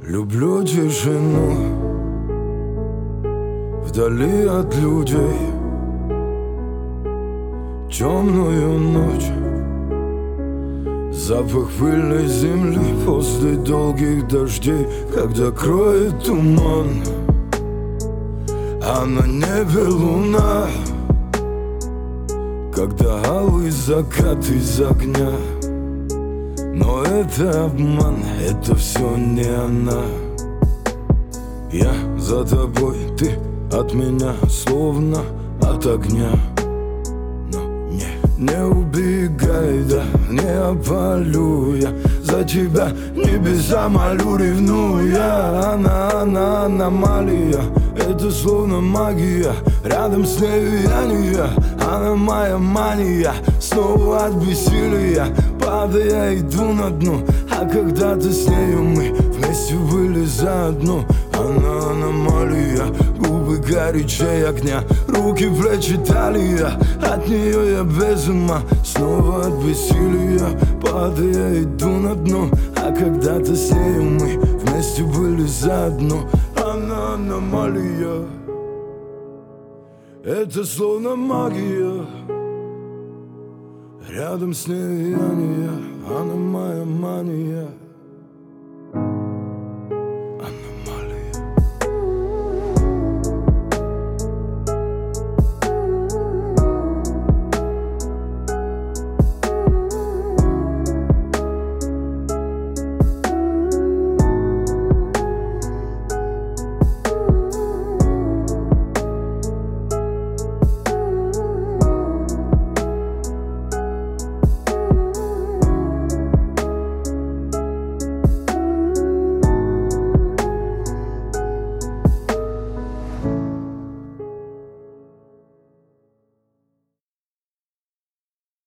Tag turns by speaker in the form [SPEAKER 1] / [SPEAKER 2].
[SPEAKER 1] Люблю тишину вдали от людей, темную ночь, запах пыльной земли после долгих дождей, когда кроет туман, а на небе луна, когда алый закат из огня. Но это обман, это все не она. Я за тобой, ты от меня, словно от огня. Но не убегай, да, не опалю я за тебя, небеса молю, ревнуя. Она аномалия, это словно магия, рядом с нею я не я. Она моя мания, снова от бессилия падая иду на дно. А когда-то с нею мы вместе были заодно. Она аномалия, губы горячей огня, руки, плечи, талия, от нее я без ума. Снова от бессилия падая иду на дно. А когда-то с нею мы вместе были заодно. Она аномалия, это словно магия, рядом с ней я не я, она моя мания.